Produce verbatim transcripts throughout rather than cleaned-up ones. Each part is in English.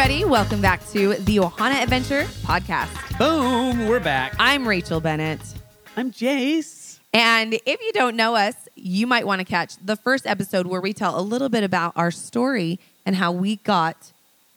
everybody. Welcome back to the Ohana Adventure podcast. Boom, we're back. I'm Rachel Bennett. I'm Jace. And if you don't know us, you might want to catch the first episode where we tell a little bit about our story and how we got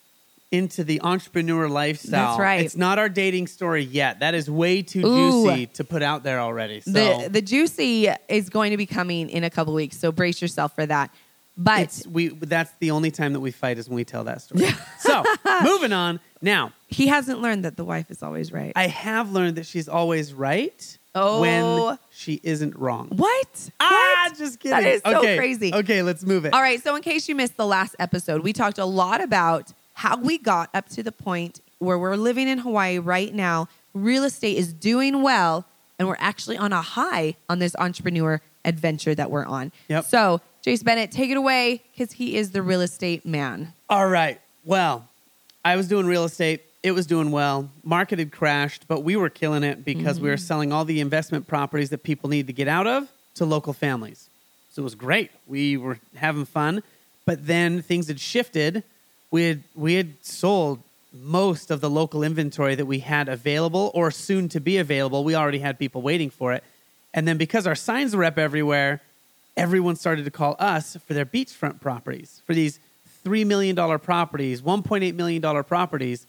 into the entrepreneur lifestyle. That's right. It's not our dating story yet. That is way too Ooh. juicy to put out there already. So the the juicy is going to be coming in a couple weeks, so brace yourself for that. But it's, we that's the only time that we fight is when we tell that story. So moving on. Now, he hasn't learned that the wife is always right. I have learned that she's always right Oh. when she isn't wrong. What? Ah, What? just kidding. That is so okay. crazy. Okay, let's move it. All right, so in case you missed the last episode, we talked a lot about how we got up to the point where we're living in Hawaii right now. Real estate is doing well, and we're actually on a high on this entrepreneur adventure that we're on. Yep. So, Jace Bennett, take it away because he is the real estate man. All right. Well, I was doing real estate. It was doing well. Market had crashed, but we were killing it because mm-hmm. we were selling all the investment properties that people need to get out of to local families. So it was great. We were having fun. But then things had shifted. We had we had sold most of the local inventory that we had available or soon to be available. We already had people waiting for it. And then because our signs were up everywhere, everyone started to call us for their beachfront properties, for these three million dollars properties, one point eight million dollars properties.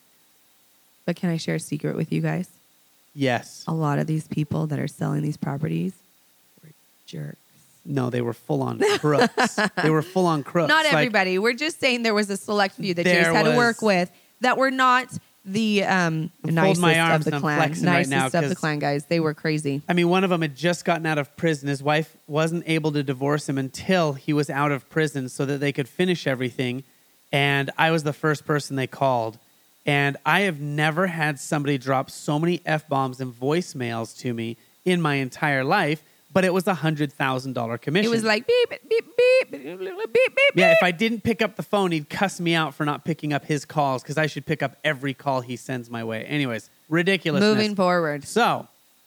But can I share a secret with you guys? Yes. A lot of these people that are selling these properties were jerks. No, they were full-on crooks. They were full-on crooks. Not Like, everybody. We're just saying there was a select few that There Jace had was- to work with that were not the um, I'm folding nicest my of arms the and I'm clan. flexing right Nicest now of the 'cause- clan guys. They were crazy. I mean, one of them had just gotten out of prison. His wife wasn't able to divorce him until he was out of prison so that they could finish everything. And I was the first person they called. And I have never had somebody drop so many F-bombs and voicemails to me in my entire life, but it was a one hundred thousand dollars commission. It was like beep, beep, beep, beep, beep, beep, beep. Yeah, if I didn't pick up the phone, he'd cuss me out for not picking up his calls because I should pick up every call he sends my way. Anyways, ridiculousness. Moving forward. So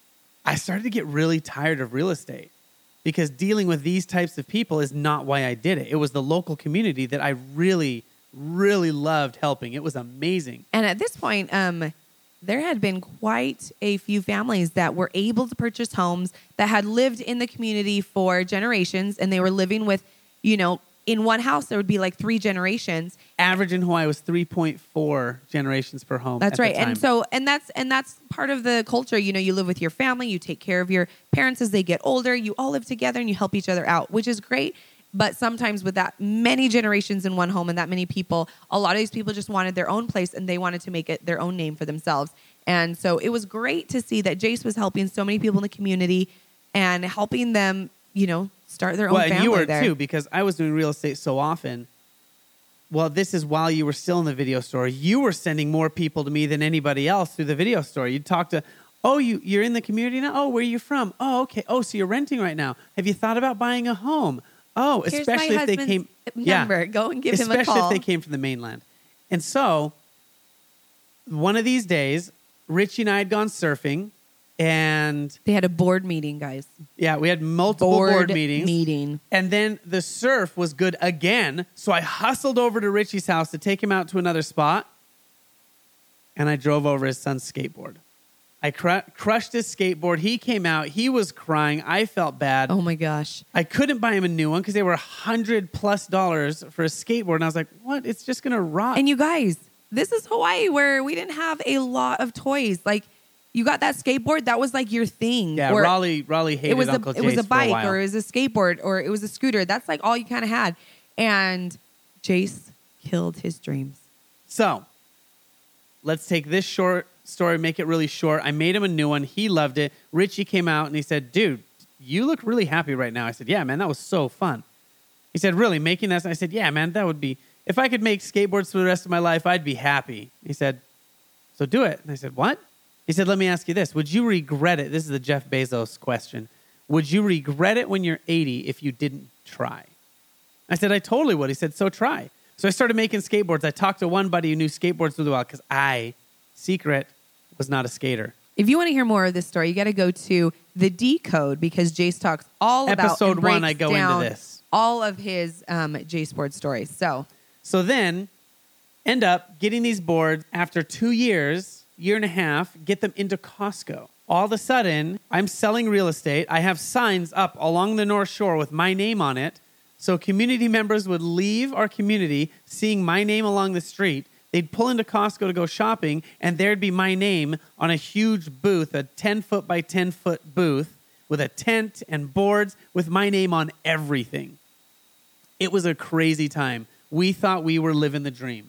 I started to get really tired of real estate because dealing with these types of people is not why I did it. It was the local community that I really, really loved helping. It was amazing. And at this point, um, there had been quite a few families that were able to purchase homes that had lived in the community for generations, and they were living with, you know, in one house, there would be like three generations. Average in Hawaii was three point four generations per home. That's at the right. time. And so, and that's, and that's part of the culture. You know, you live with your family, you take care of your parents as they get older, you all live together and you help each other out, which is great. But sometimes with that many generations in one home and that many people, a lot of these people just wanted their own place and they wanted to make it their own name for themselves. And so it was great to see that Jace was helping so many people in the community and helping them, you know, start their own well, family and you were there. too, because I was doing real estate so often. Well, this is while you were still in the video store. You were sending more people to me than anybody else through the video store. You'd talk to, oh, you, you're in the community now? Oh, where are you from? Oh, okay. Oh, so you're renting right now. Have you thought about buying a home? Oh, Here's especially my if they husband's came. number. Yeah, Go and give him a especially call. if they came from the mainland. And so, one of these days, Richie and I had gone surfing, and They had a board meeting, guys. yeah, we had multiple Board, board, meetings. meeting. And then the surf was good again, so I hustled over to Richie's house to take him out to another spot, and I drove over his son's skateboard. I cr- crushed his skateboard. He came out. He was crying. I felt bad. Oh my gosh. I couldn't buy him a new one because they were one hundred plus dollars for a skateboard. And I was like, what? It's just going to rot. And you guys, this is Hawaii where we didn't have a lot of toys. Like, you got that skateboard, that was like your thing. yeah, Or Raleigh, Raleigh hated it was Uncle a, it was Jace a for bike while. or it was a skateboard or it was a scooter. That's like all you kind of had. And Jace killed his dreams. So, let's take this short story, make it really short. I made him a new one. He loved it. Richie came out and he said, dude, you look really happy right now. I said, yeah, man, that was so fun. He said, really, making that? I said, yeah, man, that would be, if I could make skateboards for the rest of my life, I'd be happy. He said, so do it. And I said, what? He said, let me ask you this. Would you regret it? This is the Jeff Bezos question. Would you regret it when you're eighty if you didn't try? I said, I totally would. He said, so try. So I started making skateboards. I talked to one buddy who knew skateboards really well because I, secret, was not a skater. If you want to hear more of this story, you got to go to the Decode because Jace talks all about Episode and one, breaks I go into down this. all of his um, J Sport stories. So So then End up getting these boards after two years, year and a half, get them into Costco. All of a sudden, I'm selling real estate. I have signs up along the North Shore with my name on it. So community members would leave our community seeing my name along the street. They'd pull into Costco to go shopping, and there'd be my name on a huge booth, a ten foot by ten foot booth with a tent and boards with my name on everything. It was a crazy time. We thought we were living the dream.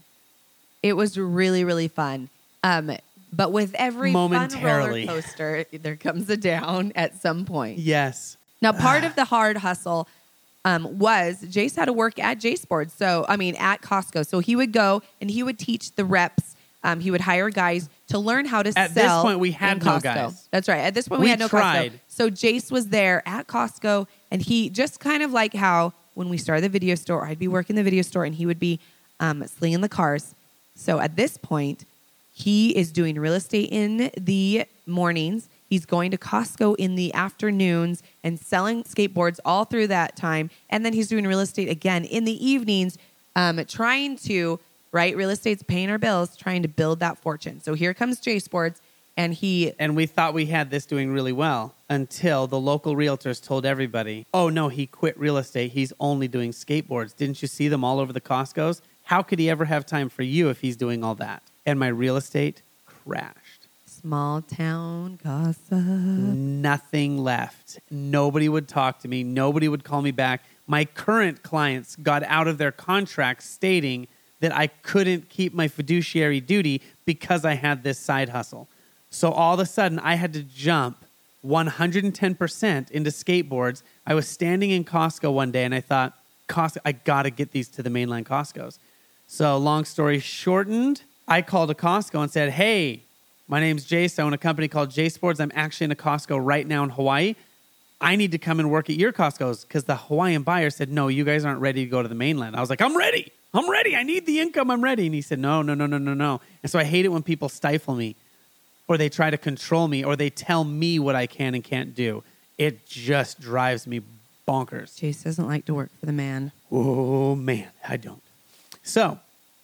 It was really, really fun. Um, but with every fun roller Momentarily. coaster, there comes a down at some point. Yes. Now, part of the hard hustle um, was Jace had to work at JSports. So, I mean, at Costco. So he would go and he would teach the reps. Um, he would hire guys to learn how to At sell. this point, we had in no Costco. guys. That's right. At this point, we, We had no tried. Costco. So Jace was there at Costco, and he just kind of like how when we started the video store, I'd be working the video store, and he would be um, slinging the cars. So at this point, he is doing real estate in the mornings. He's going to Costco in the afternoons and selling skateboards all through that time. And then he's doing real estate again in the evenings, um, trying to, right? Real estate's paying our bills, trying to build that fortune. So here comes JSports, and he... And we thought we had this doing really well until the local realtors told everybody, oh, no, he quit real estate. He's only doing skateboards. Didn't you see them all over the Costcos? How could he ever have time for you if he's doing all that? And my real estate crashed. Small town gossip. Nothing left. Nobody would talk to me. Nobody would call me back. My current clients got out of their contracts stating that I couldn't keep my fiduciary duty because I had this side hustle. So all of a sudden, I had to jump one hundred ten percent into skateboards. I was standing in Costco one day, and I thought, Costco, I got to get these to the mainline Costcos. So long story shortened, I called a Costco and said, hey, my name's Jace. I own a company called JSports. I'm actually in a Costco right now in Hawaii. I need to come and work at your Costco's because the Hawaiian buyer said, no, you guys aren't ready to go to the mainland. I was like, I'm ready. I'm ready. I need the income. I'm ready. And he said, no, no, no, no, no, no. And so I hate it when people stifle me or they try to control me or they tell me what I can and can't do. It just drives me bonkers. Jace doesn't like to work for the man. Oh, man, I don't. So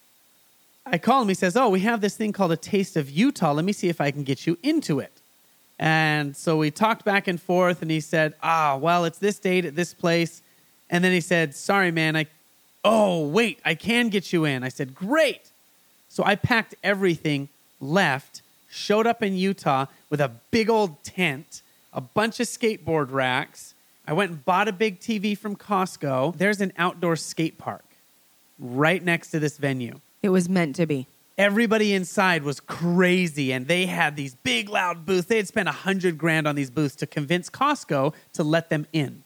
I call him. He says, oh, we have this thing called a Taste of Utah. Let me see if I can get you into it. And so we talked back and forth, and he said, ah, well, it's this date at this place. And then he said, sorry, man, I, oh, wait, I can get you in. I said, great. So I packed everything, left, showed up in Utah with a big old tent, a bunch of skateboard racks. I went and bought a big T V from Costco. There's an outdoor skate park right next to this venue. It was meant to be. Everybody inside was crazy, and they had these big, loud booths. They had spent a hundred grand on these booths to convince Costco to let them in.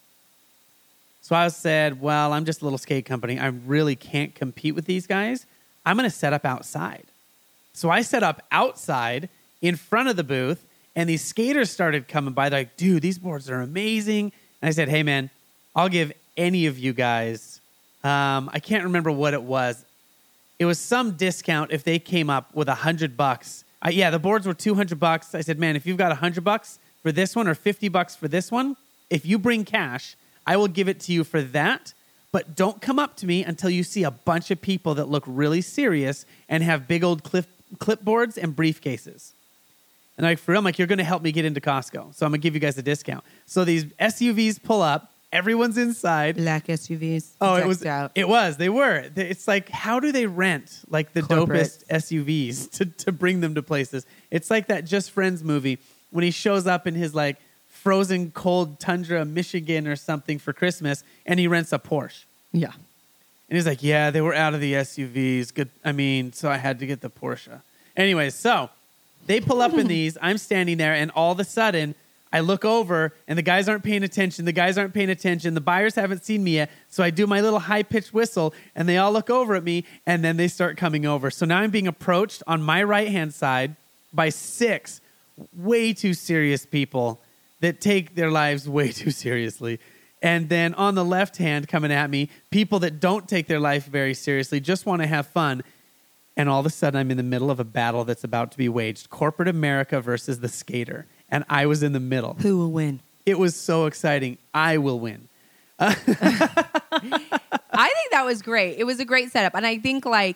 So I said, well, I'm just a little skate company. I really can't compete with these guys. I'm going to set up outside. So I set up outside in front of the booth, and these skaters started coming by. They're like, dude, these boards are amazing. And I said, hey, man, I'll give any of you guys, um, I can't remember what it was. It was some discount if they came up with a hundred bucks. Uh, yeah, the boards were two hundred bucks. I said, man, if you've got a hundred bucks for this one or fifty bucks for this one, if you bring cash, I will give it to you for that. But don't come up to me until you see a bunch of people that look really serious and have big old clip, clipboards and briefcases. And like, for real, I'm like, you're going to help me get into Costco. So I'm going to give you guys a discount. So these S U Vs pull up. Everyone's inside. Black S U Vs. Oh, it was. Out. It was. They were. It's like, how do they rent like the Corporate. dopest S U Vs to, to bring them to places? It's like that Just Friends movie when he shows up in his like frozen cold tundra, Michigan or something for Christmas, and he rents a Porsche. Yeah. And he's like, yeah, they were out of the S U Vs. Good. I mean, so I had to get the Porsche. Anyways, so they pull up in these. I'm standing there, and all of a sudden, I look over, and the guys aren't paying attention. The guys aren't paying attention. The buyers haven't seen me yet. So I do my little high-pitched whistle, and they all look over at me, and then they start coming over. So now I'm being approached on my right-hand side by six way too serious people that take their lives way too seriously. And then on the left hand coming at me, people that don't take their life very seriously, just want to have fun. And all of a sudden, I'm in the middle of a battle that's about to be waged. Corporate America versus the skater. And I was in the middle. Who will win? It was so exciting. I will win. I think that was great. It was a great setup. And I think like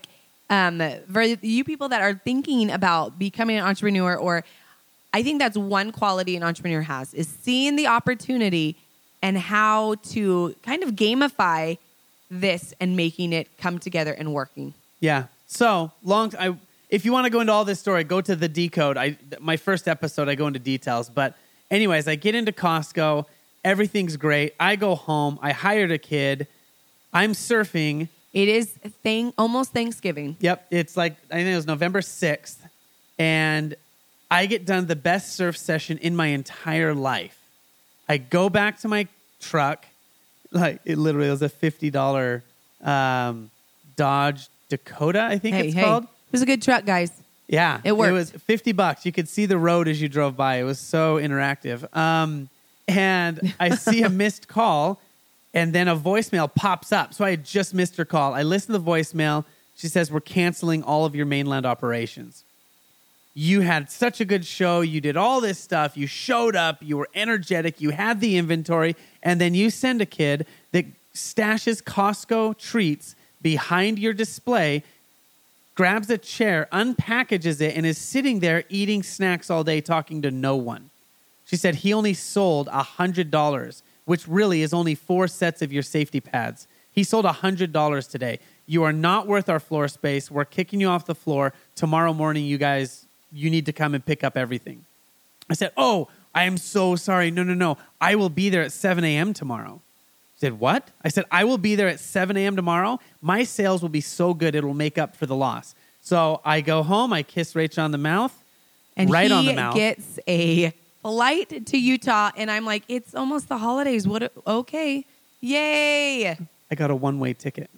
um, for you people that are thinking about becoming an entrepreneur, or I think that's one quality an entrepreneur has, is seeing the opportunity and how to kind of gamify this and making it come together and working. Yeah. So long. I if you want to go into all this story, go to the Decode. I my first episode, I go into details. But anyways, I get into Costco. Everything's great. I go home. I hired a kid. I'm surfing. It is thing almost Thanksgiving. Yep. It's like, I think it was November sixth. And I get done the best surf session in my entire life. I go back to my truck. Like, it literally was a fifty dollars um, Dodge Dakota, I think Hey, it's hey, called. it was a good truck, guys. Yeah. It worked. It was fifty bucks. You could see the road as you drove by. It was so interactive. Um, and I see a missed call, and then a voicemail pops up. So I had just missed her call. I listen to the voicemail. She says, we're canceling all of your mainland operations. You had such a good show. You did all this stuff. You showed up. You were energetic. You had the inventory. And then you send a kid that stashes Costco treats behind your display, grabs a chair, unpackages it, and is sitting there eating snacks all day, talking to no one. She said he only sold one hundred dollars, which really is only four sets of your safety pads. He sold one hundred dollars today. You are not worth our floor space. We're kicking you off the floor. Tomorrow morning, you guys, you need to come and pick up everything. I said, oh, I am so sorry. No, no, no. I will be there at seven a.m. tomorrow. She said, what? I said, I will be there at seven a.m. tomorrow. My sales will be so good, it will make up for the loss. So I go home. I kiss Rachel on the mouth. And right he on the mouth. gets a flight to Utah. And I'm like, it's almost the holidays. What? A, okay. Yay. I got a one-way ticket.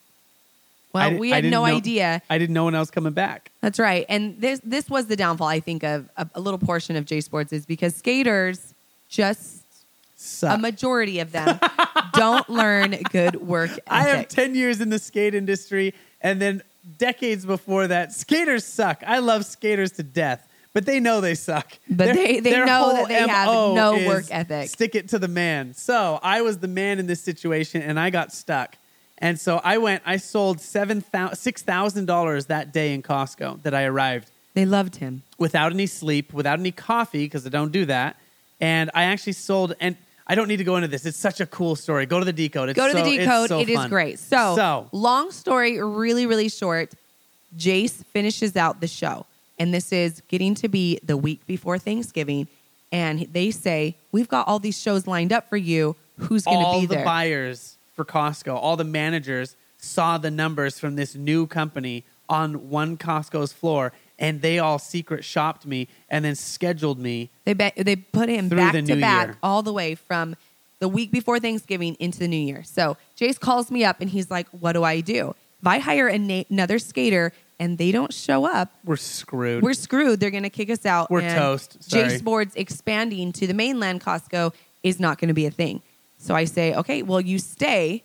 Well, di- we I had didn't no know- idea. I didn't know when I was coming back. That's right. And this this was the downfall, I think, of a, a little portion of J Sports, is because skaters, just Suck. a majority of them, don't learn good work ethic. I have ten years in the skate industry, and then decades before that, skaters suck. I love skaters to death, but they know they suck. But they- they know whole that they have M O no is work ethic. Stick it to the man. So I was the man in this situation, and I got stuck. And so I went, I sold seven thousand, six thousand dollars that day in Costco that I arrived They loved him. without any sleep, without any coffee, because I don't do that. And I actually sold, and I don't need to go into this. It's such a cool story. Go to the Decode. It's Go to so, the it's Decode. so It is fun. great. So, So- long story, really, really short. Jace finishes out the show. And this is getting to be the week before Thanksgiving. And they say, we've got all these shows lined up for you. Who's going all to be the there? buyers for Costco, all the managers saw the numbers from this new company on one Costco's floor, and they all secret shopped me and then scheduled me. They be- they put him Through back the to new back year. all the way from the week before Thanksgiving into the new year. So Jace calls me up and he's like, what do I do? If I hire a na- another skater and they don't show up, We're screwed. we're screwed. They're going to kick us out. We're and toast. Sorry. Jace Boards expanding to the mainland Costco is not going to be a thing. So I say, okay, well, you stay.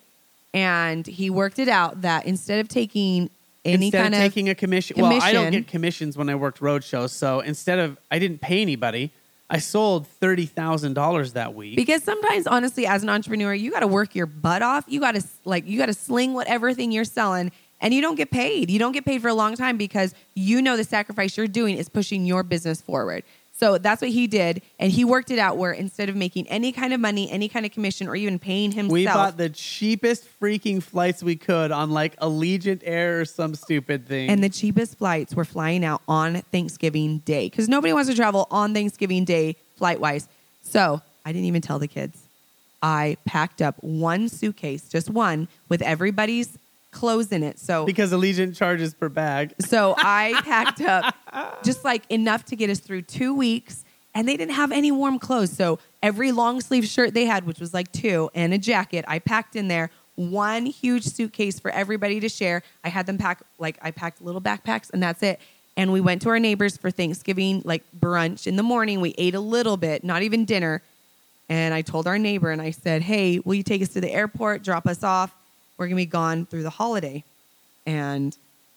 And he worked it out that instead of taking any instead kind of of taking a commission, well, I don't commission- get commissions when I worked road shows. So instead of, I didn't pay anybody. I sold thirty thousand dollars that week. Because sometimes, honestly, as an entrepreneur, you got to work your butt off. You got to like you got to sling whatever thing you're selling, and you don't get paid. You don't get paid for a long time because you know the sacrifice you're doing is pushing your business forward. So that's what he did, and he worked it out where instead of making any kind of money, any kind of commission, or even paying himself, we bought the cheapest freaking flights we could on like Allegiant Air or some stupid thing. and the cheapest flights were flying out on Thanksgiving Day because nobody wants to travel on Thanksgiving Day flight wise. So I didn't even tell the kids. I packed up one suitcase, just one, with everybody's clothes in it. So because Allegiant charges per bag. so I packed up just like enough to get us through two weeks, and they didn't have any warm clothes. So every long sleeve shirt they had, which was like two, and a jacket, I packed in there. One huge suitcase for everybody to share. I had them pack, like I packed little backpacks, and that's it. And we went to our neighbors for Thanksgiving, like brunch in the morning. We ate a little bit, not even dinner. And I told our neighbor, and I said, hey, will you take us to the airport, drop us off? We're going to be gone through the holiday. And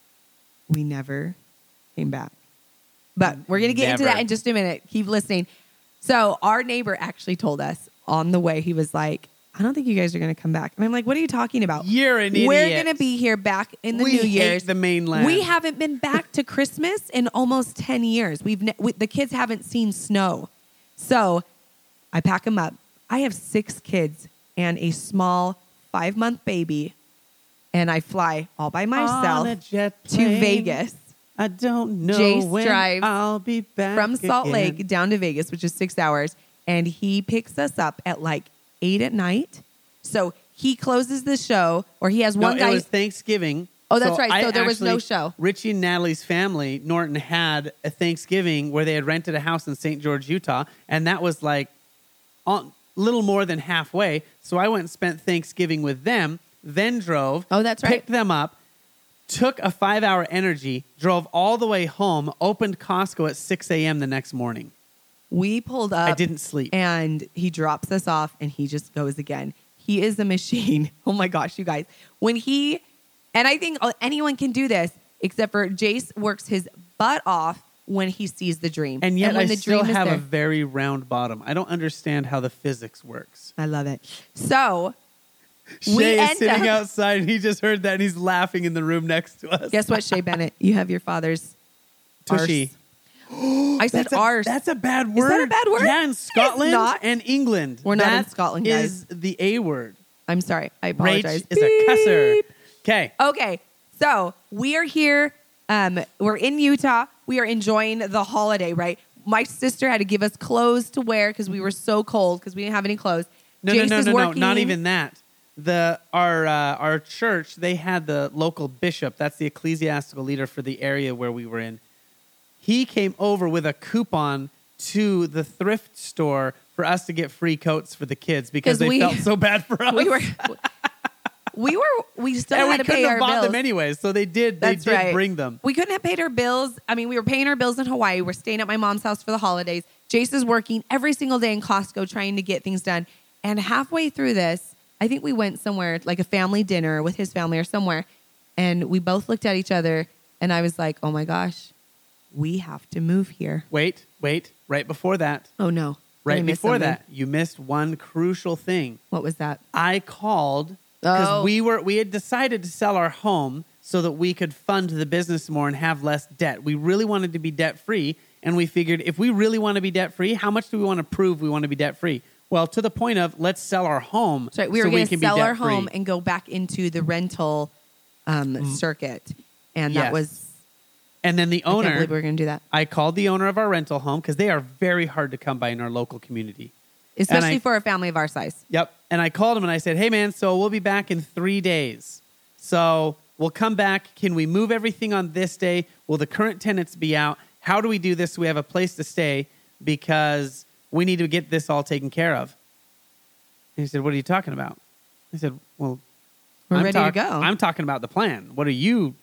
we never came back. But we're going to get into Never. that in just a minute. Keep listening. So our neighbor actually told us on the way, he was like, I don't think you guys are going to come back. And I'm like, what are you talking about? You're an We're idiot. going to be here back in the We New hate Year's. the mainland. We haven't been back to Christmas in almost ten years. We've ne- we, the kids haven't seen snow. So I pack them up. I have six kids and a small five-month baby, and I fly all by myself On a jet to plane. Vegas. I don't know Jace when drives I'll be back From Salt again. Lake down to Vegas, which is six hours, and he picks us up at like eight at night. So he closes the show, or he has No, one guy. it was Thanksgiving. Oh, that's right. I So there was no actually- show. Richie and Natalie's family, Norton, had a Thanksgiving where they had rented a house in Saint George, Utah, and that was like a little more than halfway. So I went and spent Thanksgiving with them, then drove. Oh, that's right. Picked them up, took a five-hour energy, drove all the way home, opened Costco at six a.m. the next morning. We pulled up. I didn't sleep. And he drops us off, and he just goes again. He is a machine. Oh my gosh, you guys. When he, and I think anyone can do this, except for Jace works his butt off when he sees the dream. And yet when I the still dream is have there- a very round bottom. I don't understand how the physics works. I love it. So we Shay is end sitting up- outside, and he just heard that, and he's laughing in the room next to us. Guess what, Shay Bennett? You have your father's Tushy. arse. I said That's a, arse. that's a bad Is word. that a bad word? Yeah, in It's Scotland not. and England. We're not in That Scotland, is the A word. I'm sorry. I Rage apologize. is a cusser. Okay. Okay, so we are here. Um, we're in Utah. We are enjoying the holiday, right? My sister had to give us clothes to wear because we were so cold because we didn't have any clothes. No, Jace no, no, is no, no, working. not even that. The our uh, our church, they had the local bishop. That's the ecclesiastical leader for the area where we were in. He came over with a coupon to the thrift store for us to get free coats for the kids because 'Cause they we- felt so bad for us. We were, we were, we still and we had to couldn't pay have our bought bills. them anyways, so they did. They That's did right. bring them. We couldn't have paid our bills. I mean, we were paying our bills in Hawaii. We're staying at my mom's house for the holidays. Jace is working every single day in Costco trying to get things done. And halfway through this, I think we went somewhere like a family dinner with his family or somewhere. And we both looked at each other and I was like, oh my gosh, we have to move here. Wait, wait. Right before that, Oh no. Did I right miss before something? that, you missed one crucial thing. What was that? I called because Oh. we were we had decided to sell our home so that we could fund the business more and have less debt. We really wanted to be debt free, and we figured if we really want to be debt free, how much do we want to prove we want to be debt free? Well, to the point of let's sell our home. That's right. We so were going to can be sell our debt-free. home and go back into the rental um, circuit. And that Yes. was, And then the I can't owner, believe we were going to do that. I called the owner of our rental home because they are very hard to come by in our local community. Especially I- for a family of our size. Yep. And I called him and I said, hey, man, so we'll be back in three days. So we'll come back. Can we move everything on this day? Will the current tenants be out? How do we do this so we have a place to stay? Because we need to get this all taken care of. And he said, what are you talking about? I said, well, We're I'm ready talk- to go. I'm talking about the plan. What are you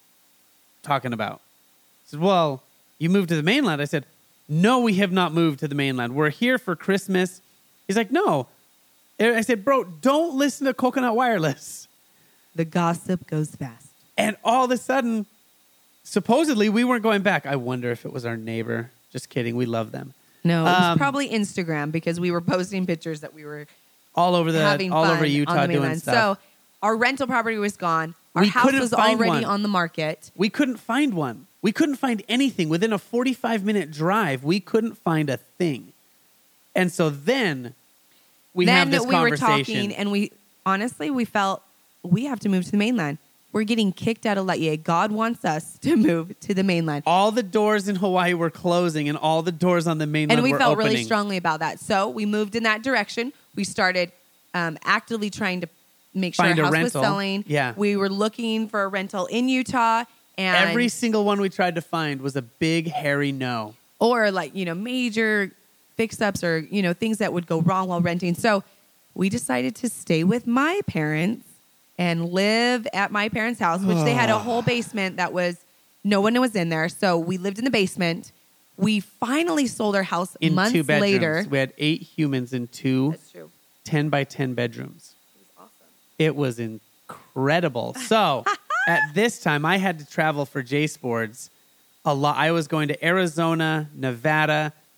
talking about? He said, well, you moved to the mainland. I said, no, we have not moved to the mainland. We're here for Christmas. He's like, no. And I said, bro, don't listen to Coconut Wireless. The gossip goes fast. And all of a sudden, supposedly we weren't going back. I wonder if it was our neighbor. Just kidding. We love them. No, it was Um, probably Instagram because we were posting pictures that we were All over the having all fun over on Utah the doing mainland. stuff. So our rental property was gone. Our We house couldn't was find already one. on the market. We couldn't find one. We couldn't find anything. Within a forty-five minute drive, we couldn't find a thing. And so then we then have this we were conversation. talking, and we honestly we felt we have to move to the mainland. We're getting kicked out of Lutye. God wants us to move to the mainland. all the doors in Hawaii were closing and all the doors on the mainland And we were felt opening. really strongly about that. So we moved in that direction. We started um, actively trying to make sure Find a our house was rental. selling. Yeah. We were looking for a rental in Utah. And Every single one we tried to find was a big, hairy no. or like, you know, major fix-ups or, you know, things that would go wrong while renting. So we decided to stay with my parents and live at my parents' house, which they had a whole basement that was, no one was in there. So we lived in the basement. We finally sold our house In months two bedrooms. later. We had eight humans in two That's true. ten by ten bedrooms. It was awesome. It was incredible. So at this time, I had to travel for J Sports a lot. I was going to Arizona, Nevada,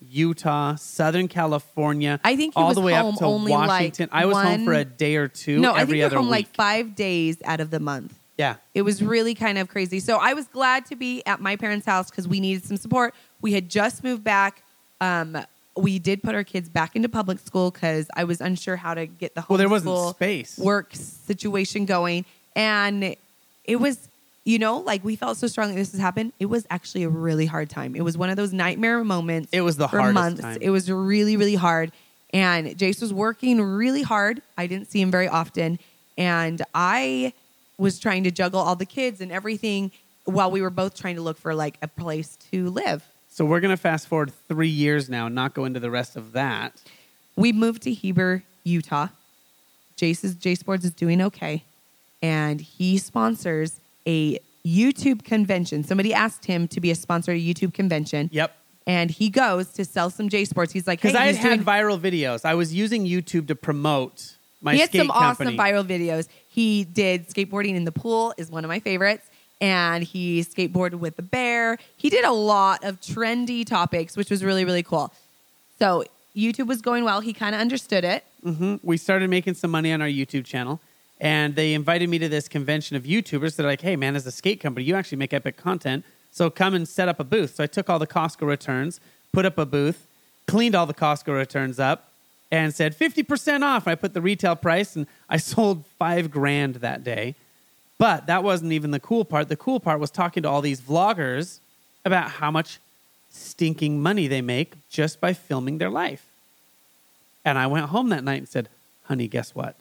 Utah, Southern California. I think he all was the way home up to only, like, Washington. I was home one- for a day or two No, I think every you're other home week. like five days out of the month. yeah. It was really kind of crazy. So I was glad to be at my parents' house because we needed some support. We had just moved back. Um, we did put our kids back into public school because I was unsure how to get the homeschool Well, there wasn't space. work situation going. And it was, you know, like we felt so strongly this has happened. It was actually a really hard time. It was one of those nightmare moments. It was the for hardest months. time. It was really, really hard. And Jace was working really hard. I didn't see him very often. And I was trying to juggle all the kids and everything while we were both trying to look for like a place to live. So we're going to fast forward three years now, not go into the rest of that. We moved to Heber, Utah. Jace's J Sports is doing okay. And he sponsors a YouTube convention. Somebody asked him to be a sponsor at a YouTube convention. Yep. And he goes to sell some J Sports. He's like, hey, Because I had he's had doing- viral videos. I was using YouTube to promote my he had skate some company. awesome viral videos. He did skateboarding in the pool, is one of my favorites. And he skateboarded with the bear. He did a lot of trendy topics, which was really, really cool. So YouTube was going well. He kind of understood it. hmm We started making some money on our YouTube channel. And they invited me to this convention of YouTubers. They're like, hey, man, as a skate company, you actually make epic content. So come and set up a booth. So I took all the Costco returns, put up a booth, cleaned all the Costco returns up, and said fifty percent off. I put the retail price, and I sold five grand that day. But that wasn't even the cool part. The cool part was talking to all these vloggers about how much stinking money they make just by filming their life. And I went home that night and said, honey, guess what?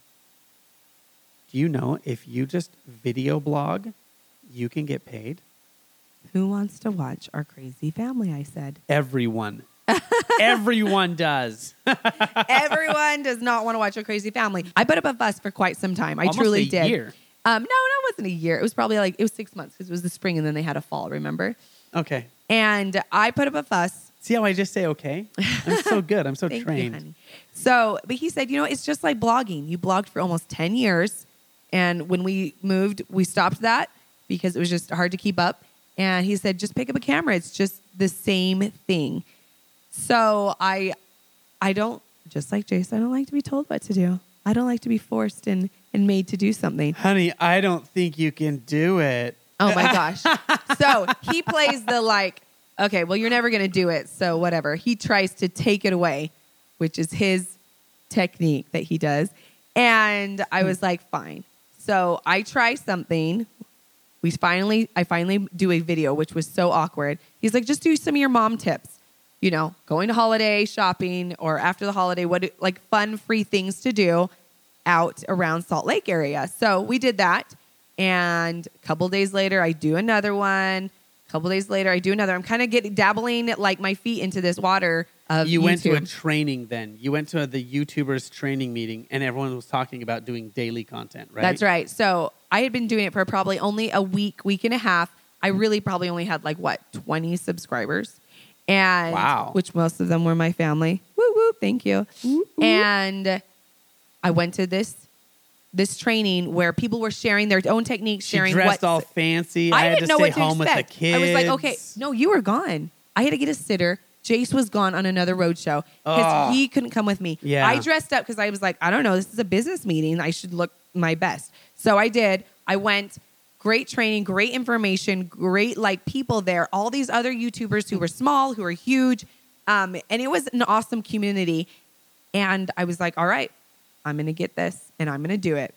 Do you know if you just video blog, you can get paid? Who wants to watch our crazy family? I said. Everyone. Everyone does. Everyone does not want to watch a crazy family. I put up a fuss for quite some time. I Almost truly a did. year. Um, no, no, it wasn't a year. It was probably like, it was six months because it was the spring and then they had a fall, remember? Okay. And I put up a fuss. See how I just say okay? I'm so good. I'm so Thank trained. you, honey. So, but he said, you know, it's just like blogging. You blogged for almost ten years. And when we moved, we stopped that because it was just hard to keep up. And he said, just pick up a camera. It's just the same thing. So I, I don't, just like Jason, I don't like to be told what to do. I don't like to be forced and, and made to do something. Honey, I don't think you can do it. Oh my gosh. So he plays the like, okay, well, you're never going to do it. So whatever. He tries to take it away, which is his technique that he does. And I was like, fine. So I try something. We finally, I finally do a video, which was so awkward. He's like, just do some of your mom tips. You know, going to holiday shopping or after the holiday, what like fun, free things to do out around Salt Lake area. So we did that. And a couple days later, I do another one. A couple days later, I do another. I'm kind of getting dabbling like my feet into this water of You YouTube. went to a training then. You went to the YouTubers training meeting and everyone was talking about doing daily content, right? That's right. So I had been doing it for probably only a week, week and a half. I really probably only had like, what, twenty subscribers? And Wow. which most of them were my family. Woo woo, thank you. Woo, woo. And I went to this this training where people were sharing their own techniques, She sharing dressed what all fancy. I, I had didn't to know stay what to home with expect. the kids. I was like, okay, no, you were gone. I had to get a sitter. Jace was gone on another road show because Oh. he couldn't come with me. Yeah. I dressed up because I was like, I don't know, this is a business meeting. I should look my best. So I did. I went. Great training, great information, great like people there. All these other YouTubers who were small, who were huge, um, and it was an awesome community. And I was like, all right, I'm going to get this and I'm going to do it.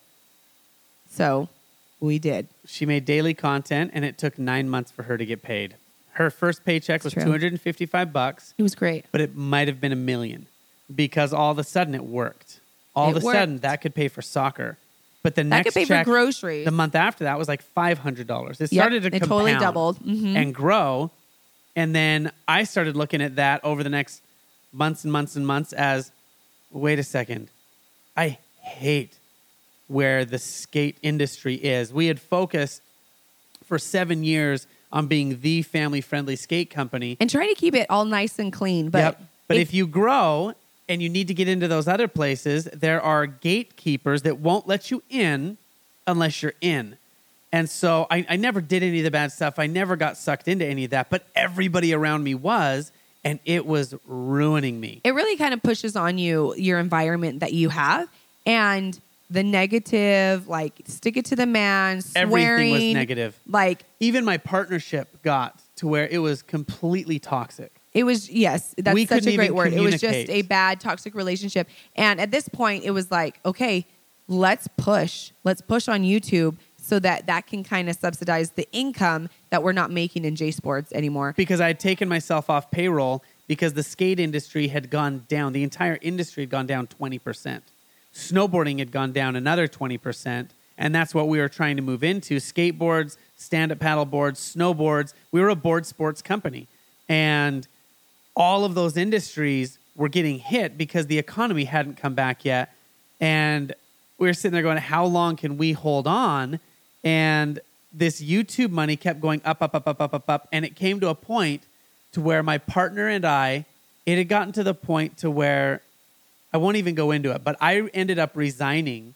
So we did. She made daily content and it took nine months for her to get paid. Her first paycheck was True. two hundred fifty-five bucks, It was great. but it might have been a million because all of a sudden it worked. All It of a sudden worked. that could pay for soccer. But the That next could pay check, for groceries. the month after that was like five hundred dollars. It Yep, started to it compound totally doubled. Mhm. and grow. And then I started looking at that over the next months and months and months as, wait a second, I hate where the skate industry is. We had focused for seven years on being the family-friendly skate company. And trying to keep it all nice and clean. But, Yep. But if- if you grow and you need to get into those other places, there are gatekeepers that won't let you in unless you're in. And so I, I never did any of the bad stuff. I never got sucked into any of that, but everybody around me was. and it was ruining me. It really kind of pushes on you your environment that you have, and the negative, like stick it to the man, swearing. Everything was negative. Like even my partnership got to where it was completely toxic. It was, yes, that's We such couldn't a great even word. It was just communicate. a bad, toxic relationship. And at this point, it was like, okay, let's push. Let's push on YouTube so that that can kind of subsidize the income that we're not making in J Sports anymore. Because I had taken myself off payroll because the skate industry had gone down. The entire industry had gone down twenty percent. Snowboarding had gone down another twenty percent. And that's what we were trying to move into. Skateboards, stand-up paddle boards, snowboards. We were a board sports company. And all of those industries were getting hit because the economy hadn't come back yet. And we were sitting there going, how long can we hold on? And this YouTube money kept going up, up, up, up, up, up, up. And it came to a point to where my partner and I, it had gotten to the point to where I won't even go into it, but I ended up resigning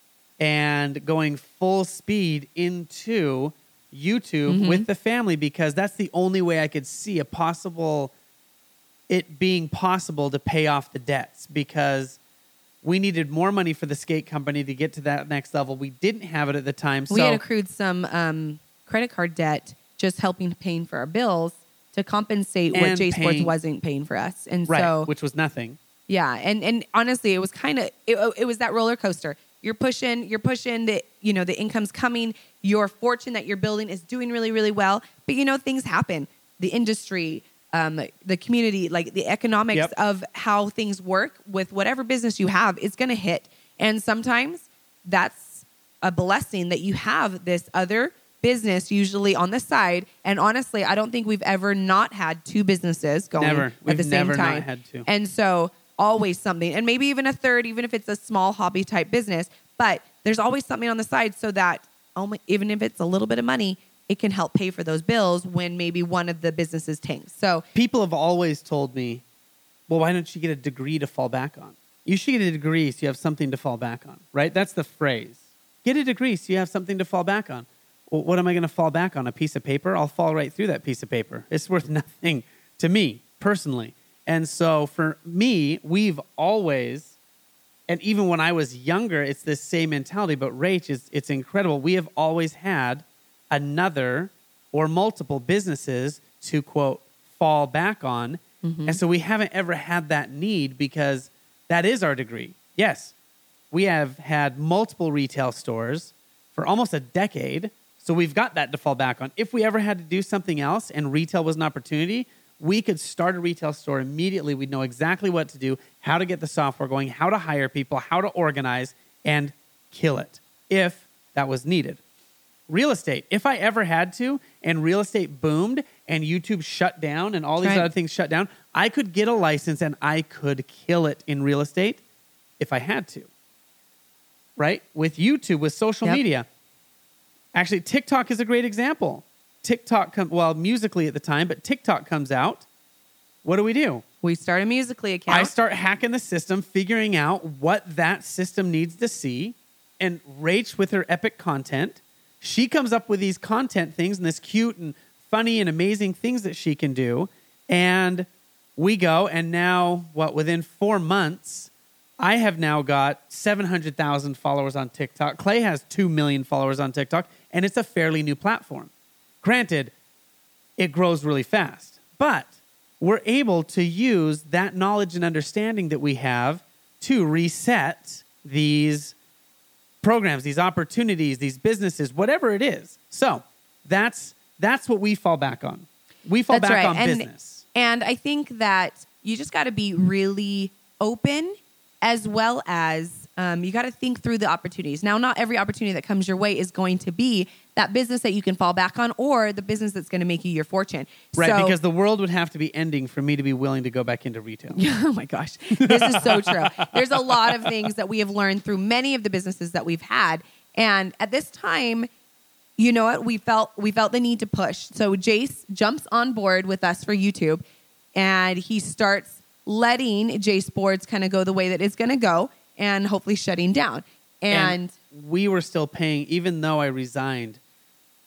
and going full speed into YouTube Mm-hmm. with the family because that's the only way I could see a possible, it being possible to pay off the debts because we needed more money for the skate company to get to that next level. We didn't have it at the time. We so had accrued some um, credit card debt just helping paying for our bills to compensate what And J Sports paying- wasn't paying for us. And right, so, which was nothing. yeah. And, and honestly, it was kind of, it, it was that roller coaster. You're pushing, you're pushing the, you know, the income's coming. Your fortune that you're building is doing really, really well. But, you know, things happen. The industry, um, the community, like the economics Yep. of how things work with whatever business you have is going to hit. And sometimes that's a blessing that you have this other business usually on the side. And honestly, I don't think we've ever not had two businesses going Never. at We've the same never not time. had two. And so always something, and maybe even a third, even if it's a small hobby type business, but there's always something on the side so that only, even if it's a little bit of money, it can help pay for those bills when maybe one of the businesses tanks. So People have always told me, well, why don't you get a degree to fall back on? You should get a degree so you have something to fall back on, right? That's the phrase. Get a degree so you have something to fall back on. Well, what am I going to fall back on? A piece of paper? I'll fall right through that piece of paper. It's worth nothing to me personally. And so for me, we've always, and even when I was younger, it's this same mentality, but Rach, is it's incredible. We have always had another or multiple businesses to, quote, fall back on. Mm-hmm. And so we haven't ever had that need because that is our degree. Yes, we have had multiple retail stores for almost a decade. So we've got that to fall back on. If we ever had to do something else and retail was an opportunity, we could start a retail store immediately. We'd know exactly what to do, how to get the software going, how to hire people, how to organize, and kill it if that was needed. Real estate. If I ever had to, and real estate boomed, and YouTube shut down, and all these Right. other things shut down, I could get a license and I could kill it in real estate if I had to. Right? With YouTube, with social Yep. media. Actually, TikTok is a great example. TikTok, com- well, Musically at the time, but TikTok comes out. What do we do? we start a Musically account. I start hacking the system, figuring out what that system needs to see. And Rach, with her epic content, she comes up with these content things and this cute and funny and amazing things that she can do. And we go, and now, what, within four months, I have now got seven hundred thousand followers on TikTok. Clay has two million followers on TikTok, and it's a fairly new platform. Granted, it grows really fast, but we're able to use that knowledge and understanding that we have to reset these programs, these opportunities, these businesses, whatever it is. So that's that's what we fall back on. We fall That's back right. on and, business. And I think that you just got to be really open, as well as um, you got to think through the opportunities. Now, not every opportunity that comes your way is going to be that business that you can fall back on or the business that's going to make you your fortune. Right, So- because the world would have to be ending for me to be willing to go back into retail. Oh my gosh. This is so true. There's a lot of things that we have learned through many of the businesses that we've had. And at this time, you know what? We felt we felt the need to push. So Jace jumps on board with us for YouTube, and he starts letting J Sports kind of go the way that it's going to go, and hopefully shutting down. And, we were still paying, even though I resigned,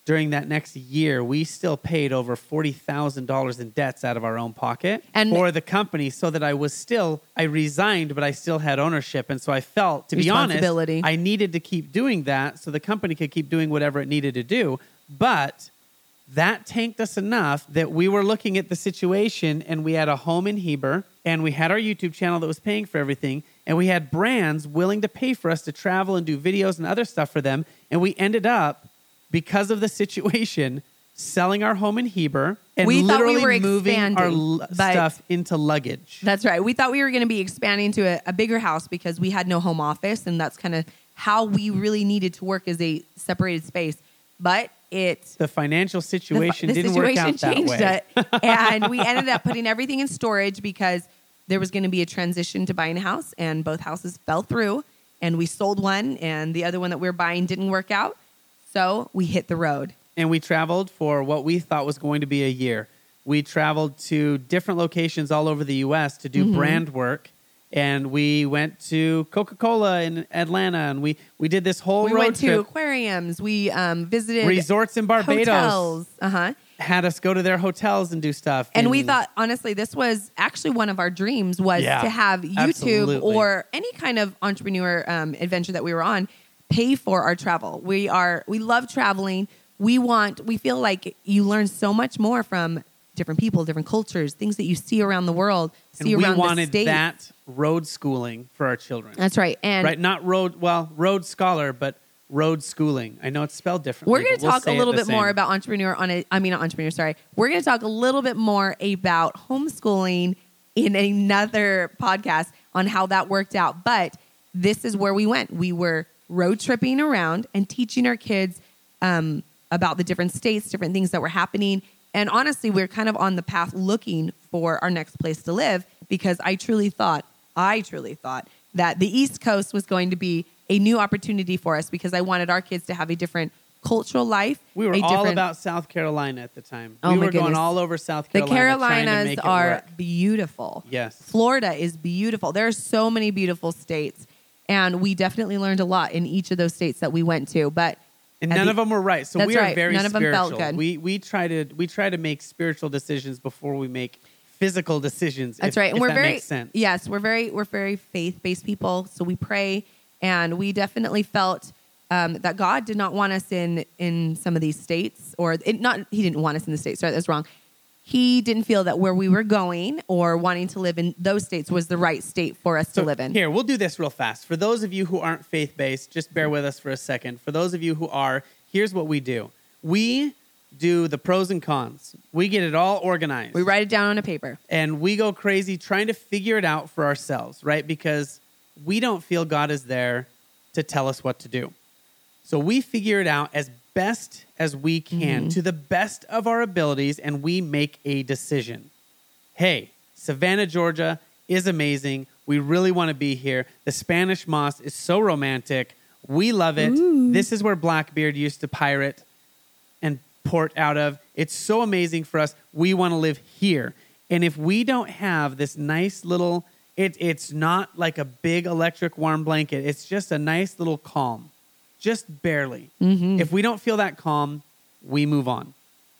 during that next year, we still paid over forty thousand dollars in debts out of our own pocket And- for the company so that I was still, I resigned, but I still had ownership. And so I felt, to be honest, Responsibility. I needed to keep doing that so the company could keep doing whatever it needed to do. But that tanked us enough that we were looking at the situation and we had a home in Heber and we had our YouTube channel that was paying for everything. And we had brands willing to pay for us to travel and do videos and other stuff for them. And we ended up, because of the situation, selling our home in Heber and We thought we literally were moving our expanding, l- but- stuff into luggage. That's right. We thought we were going to be expanding to a, a bigger house because we had no home office, and that's kind of how we really needed to work as a separated space. But it The financial the, situation the didn't situation work out that changed way. it, and we ended up putting everything in storage because there was going to be a transition to buying a house, and both houses fell through, and we sold one, and the other one that we were buying didn't work out, so we hit the road. And we traveled for what we thought was going to be a year. We traveled to different locations all over the U S to do Mm-hmm. brand work. And we went to Coca-Cola in Atlanta, and we, we did this whole We road went to trip. aquariums. We um, visited Resorts in Barbados hotels. Uh-huh. had us go to their hotels and do stuff. And we thought, honestly, this was actually one of our dreams was Yeah, to have YouTube absolutely. or any kind of entrepreneur um, adventure that we were on pay for our travel. We are we love traveling. We want we feel like you learn so much more from different people, different cultures, things that you see around the world, and see we around the wanted state. that road schooling for our children. That's right. And right, not road, well, road scholar, but road schooling. I know it's spelled differently. we're going but to we'll talk say a it little the bit more same. about entrepreneur on a, I mean, not entrepreneur, sorry. We're going to talk a little bit more about homeschooling in another podcast on how that worked out. But this is where we went. We were road tripping around and teaching our kids um, about the different states, different things that were happening. And honestly, we're kind of on the path looking for our next place to live because I truly thought, I truly thought that the East Coast was going to be a new opportunity for us because I wanted our kids to have a different cultural life. We were a all different- about South Carolina at the time. Oh we my were going goodness. all over South The Carolina. trying to Carolinas make it are work. beautiful. Yes. Florida is beautiful. There are so many beautiful states. And we definitely learned a lot in each of those states that we went to. But And at none the- of them were right. So That's we are right. very None of them spiritual. felt good. We we try to we try to make spiritual decisions before we make physical decisions. That's if, right. And if we're that very makes sense. yes, we're very we're very faith based people. So we pray, and we definitely felt um, that God did not want us in in some of these states, or it, not. He didn't want us in the states. Sorry, that's wrong. He didn't feel that where we were going or wanting to live in those states was the right state for us So to live in. Here, we'll do this real fast. For those of you who aren't faith-based, just bear with us for a second. For those of you who are, here's what we do. We do the pros and cons. We get it all organized. We write it down on a paper. And we go crazy trying to figure it out for ourselves, right? Because we don't feel God is there to tell us what to do. So we figure it out as best as we can, Mm-hmm. to the best of our abilities, and we make a decision. Hey, Savannah, Georgia is amazing. We really want to be here. The Spanish Moss is so romantic. We love it. This is where Blackbeard used to pirate and port out of. It's so amazing for us. We want to live here. And if we don't have this nice little, it, it's not like a big electric warm blanket. It's just a nice little calm, just barely. Mm-hmm. If we don't feel that calm, we move on.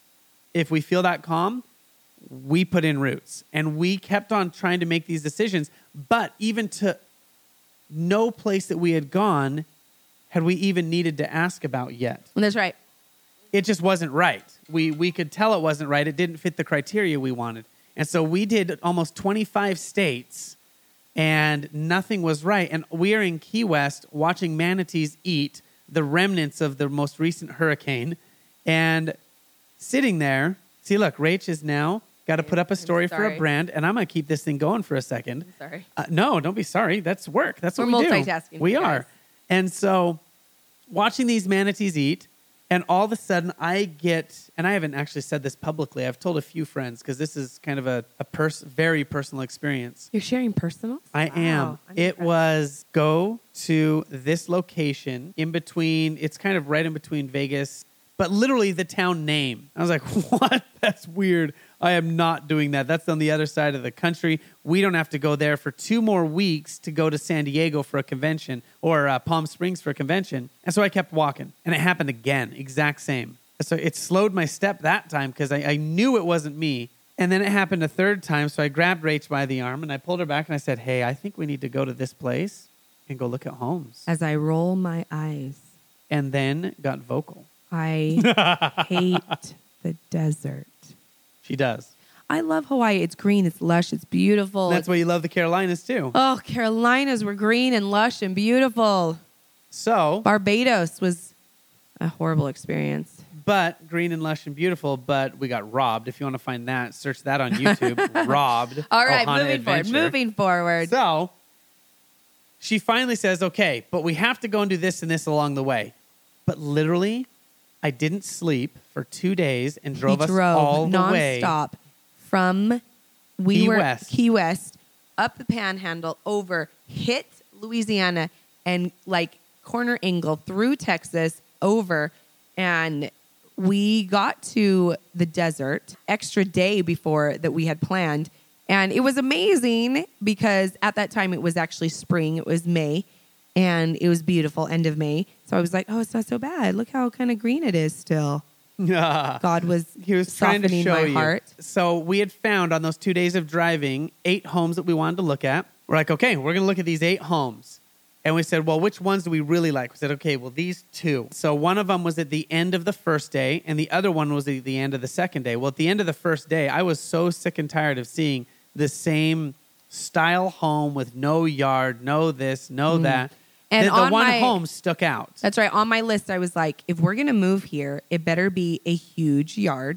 If we feel that calm, we put in roots. And we kept on trying to make these decisions. But even to no place that we had gone had we even needed to ask about yet. That's right. It just wasn't right. We we could tell it wasn't right. It didn't fit the criteria we wanted. And so we did almost twenty-five states, and nothing was right. And we are in Key West watching manatees eat the remnants of the most recent hurricane. And sitting there, see, look, Rach is now got to put up a story for a sorry. brand, and I'm going to keep this thing going for a second. Sorry. Uh, no, don't be sorry. That's work. That's We're what we do. multitasking We here, are. guys. And so watching these manatees eat, and all of a sudden I get, and I haven't actually said this publicly. I've told a few friends because this is kind of a, a pers- very personal experience. You're sharing personal? I am. It was go to this location in between, it's kind of right in between Vegas, but literally the town name. I was like, what? That's weird. I am not doing that. That's on the other side of the country. We don't have to go there for two more weeks to go to San Diego for a convention or uh, Palm Springs for a convention. And so I kept walking, and it happened again, exact same. So it slowed my step that time because I, I knew it wasn't me. And then it happened a third time. So I grabbed Rach by the arm and I pulled her back and I said, hey, I think we need to go to this place and go look at homes. As I roll my eyes. And then got vocal. I hate the desert. She does. I love Hawaii. It's green. It's lush. It's beautiful. That's why you love the Carolinas too. Oh, Carolinas were green and lush and beautiful. So Barbados was a horrible experience. But green and lush and beautiful, but we got robbed. If you want to find that, search that on YouTube. Robbed. All right, Ohana moving Adventure. forward. Moving forward. So she finally says, okay, but we have to go and do this and this along the way. But literally, I didn't sleep for two days and drove he us drove all the way. nonstop from we Key were West. Key West, up the Panhandle, over, hit Louisiana, and like corner angle through Texas, over, and we got to the desert extra day before that we had planned. And it was amazing because at that time it was actually spring. It was May and it was beautiful, end of May. So I was like, oh, it's not so bad. Look how kind of green it is still. God was, he was trying to softening show my you. heart. So we had found on those two days of driving eight homes that we wanted to look at. We're like, okay, we're going to look at these eight homes. And we said, well, which ones do we really like? We said, okay, well, these two. So one of them was at the end of the first day, and the other one was at the end of the second day. Well, at the end of the first day, I was so sick and tired of seeing the same style home with no yard, no this, no mm. that. And the, the on one my, home stuck out. That's right. On my list, I was like, if we're going to move here, it better be a huge yard.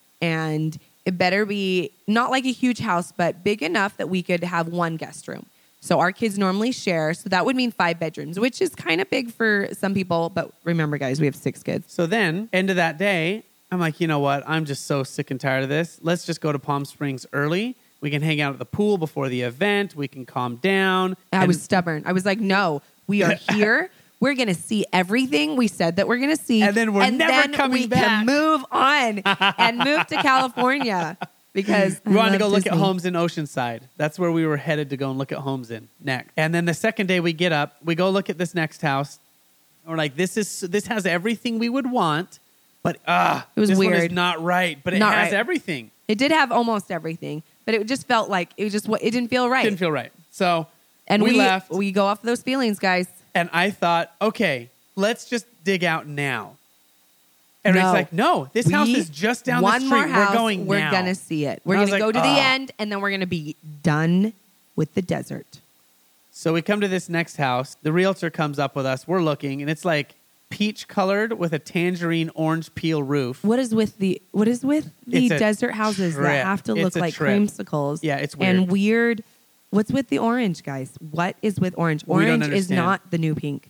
And it better be not like a huge house, but big enough that we could have one guest room. So our kids normally share. So that would mean five bedrooms, which is kind of big for some people. But remember, guys, we have six kids. So then, end of that day, I'm like, you know what? I'm just so sick and tired of this. Let's just go to Palm Springs early. We can hang out at the pool before the event. We can calm down. I and- was stubborn. I was like, no, we are here. We're going to see everything we said that we're going to see. And then we're and never then coming we back. can move on and move to California. Because we I wanted to go love look Disney. at homes in Oceanside. That's where we were headed to go and look at homes in next. And then the second day we get up, we go look at this next house. And we're like, this is this has everything we would want, but ah, uh, it was this weird. one is not right. But it Not has right. everything. It did have almost everything, but it just felt like it was just what it didn't feel right. Didn't feel right. So and we, we left. We go off those feelings, guys. And I thought, okay, let's just dig out now. And no. Ray's like, no, this we, house is just down one the street. More house, we're going We're now. going to see it. We're And going I to was go like, to the "Ugh." end, and then we're going to be done with the desert. So we come to this next house. The realtor comes up with us. We're looking, and it's like peach colored with a tangerine orange peel roof. What is with the What is with the It's a desert houses trip. that have to It's look a like trip. creamsicles? Yeah, it's weird. And weird. What's with the orange, guys? What is with orange? We don't Orange is understand. not the new pink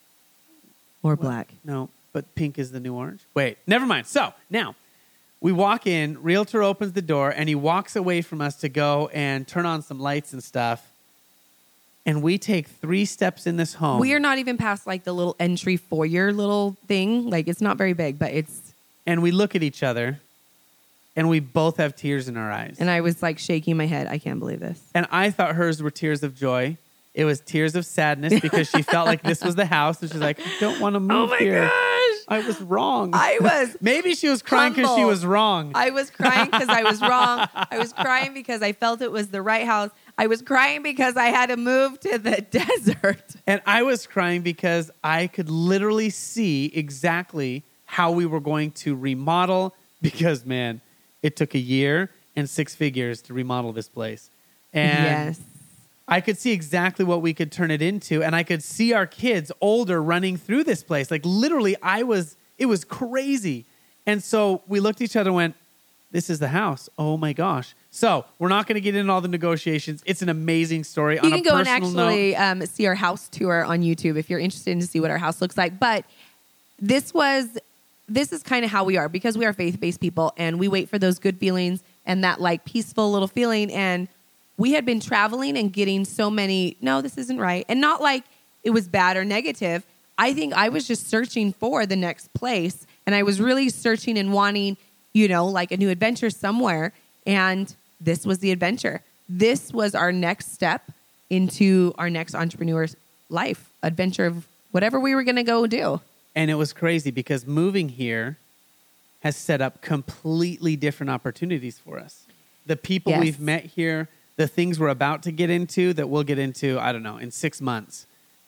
or black. No, but pink is the new orange. Wait, never mind. So now we walk in, realtor opens the door, and he walks away from us to go and turn on some lights and stuff. And we take three steps in this home. We are not even past like the little entry foyer little thing. Like it's not very big, but it's. And we look at each other, and we both have tears in our eyes. And I was like shaking my head. I can't believe this. And I thought hers were tears of joy. It was tears of sadness because she felt like this was the house, and she's like, I don't want to move Oh my here. gosh. I was wrong. I was Maybe she was crying because she humbled. was wrong. I was crying because I was wrong. I was crying because I felt it was the right house. I was crying because I had to move to the desert. And I was crying because I could literally see exactly how we were going to remodel because, man, it took a year and six figures to remodel this place. And yes. I could see exactly what we could turn it into. And I could see our kids older running through this place. Like literally, I was, it was crazy. And so we looked at each other and went, this is the house. Oh my gosh. So we're not going to get into all the negotiations. It's an amazing story. You on can a go and personal actually note, um, see our house tour on YouTube if you're interested to see what our house looks like. But this was, this is kind of how we are because we are faith-based people and we wait for those good feelings and that like peaceful little feeling. And we had been traveling and getting so many, no, this isn't right. And not like it was bad or negative. I think I was just searching for the next place. And I was really searching and wanting, you know, like a new adventure somewhere. And this was the adventure. This was our next step into our next entrepreneur's life, adventure of whatever we were going to go do. and it was crazy because moving here has set up completely different opportunities for us. The people Yes. we've met here, the things we're about to get into that we'll get into, I don't know, in six months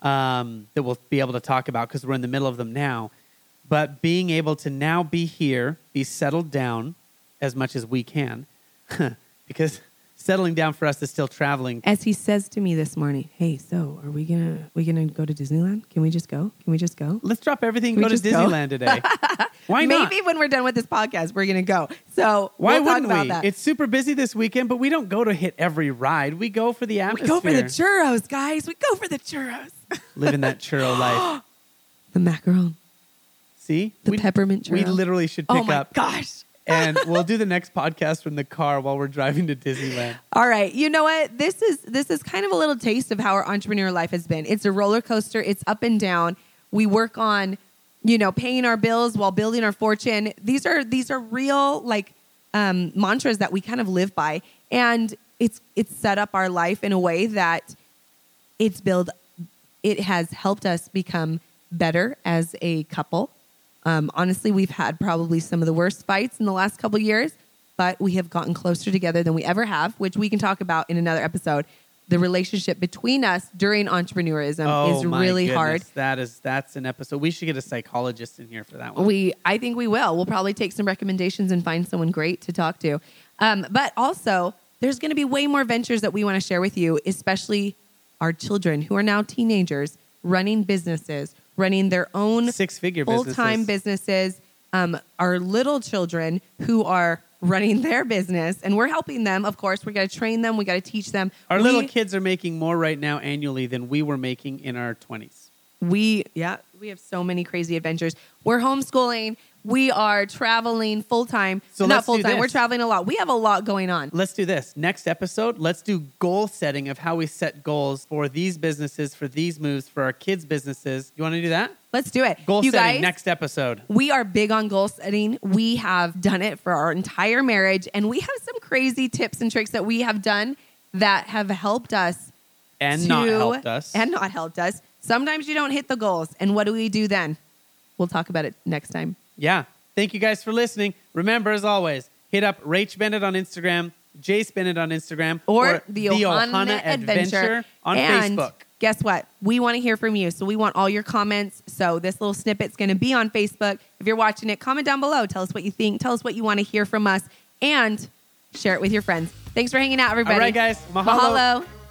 um, that we'll be able to talk about because we're in the middle of them now. But being able to now be here, be settled down as much as we can, because settling down for us is still traveling. As he says to me this morning, hey, so are we gonna we gonna go to Disneyland? Can we just go? Can we just go? Let's drop everything Can and we go to just go? Disneyland today. Why not? Maybe when we're done with this podcast, we're gonna go. So Why we'll talk wouldn't about we? that. It's super busy this weekend, but we don't go to hit every ride. We go for the we atmosphere. go for the churros, guys. We go for the churros. Living that churro life. The macaron, See? the we, peppermint churro. We literally should pick oh my up. gosh. And we'll do the next podcast from the car while we're driving to Disneyland. All right. You know what? This is this is kind of a little taste of how our entrepreneur life has been. It's a roller coaster. It's up and down. We work on, you know, paying our bills while building our fortune. These are these are real like um, mantras that we kind of live by, and it's it's set up our life in a way that it's built. It has helped us become better as a couple. Um, honestly, we've had probably some of the worst fights in the last couple years, but we have gotten closer together than we ever have, which we can talk about in another episode. The relationship between us during entrepreneurism Oh, is my really goodness. hard. That is that's an episode. We should get a psychologist in here for that one. We, I think we will. We'll probably take some recommendations and find someone great to talk to. Um, but also, there's going to be way more ventures that we want to share with you, especially our children who are now teenagers running businesses, running their own Six-figure full-time businesses. businesses. Um, our little children who are running their business, and we're helping them. Of course, we got to train them. We got to teach them. Our we, little kids are making more right now annually than we were making in our twenties. We, yeah, we have so many crazy adventures. We're homeschooling. We are traveling full time. So Not let's do full time. this. We're traveling a lot. We have a lot going on. Let's do this. Next episode, let's do goal setting of how we set goals for these businesses, for these moves, for our kids' businesses. You want to do that? Let's do it. Goal you setting guys, next episode. we are big on goal setting. We have done it for our entire marriage, and we have some crazy tips and tricks that we have done that have helped us And to- not helped us. And not helped us. Sometimes you don't hit the goals, and what do we do then? We'll talk about it next time. Yeah. Thank you guys for listening. Remember, as always, hit up Rach Bennett on Instagram, Jace Bennett on Instagram, Or, the Ohana, Ohana Adventure. on and Facebook. Guess what? We want to hear from you. So we want all your comments. So this little snippet's going to be on Facebook. If you're watching it, comment down below. Tell us what you think. Tell us what you want to hear from us. And share it with your friends. Thanks for hanging out, everybody. All right, guys. Mahalo. Mahalo.